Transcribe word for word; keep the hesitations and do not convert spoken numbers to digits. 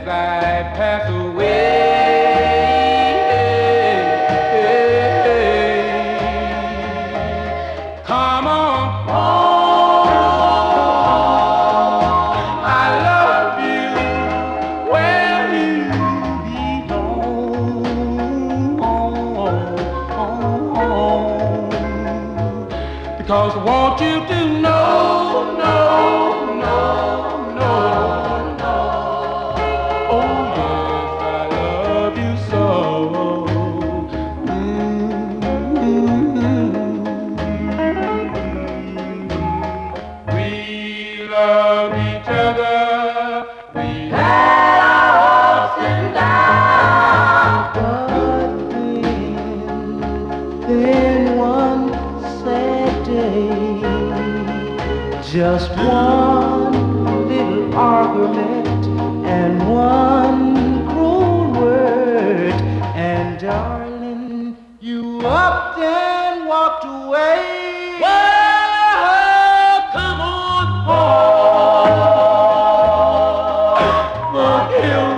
I pass away. Come on home. I love you where you belong. Because I want you to know, no, no, no, no. Oh yes, I love you so. Mm-hmm. We love each other. We had our ups and downs. But then one sad day, just one little argument and one cruel word, and darling, you up and walked away. Well, come on home. But you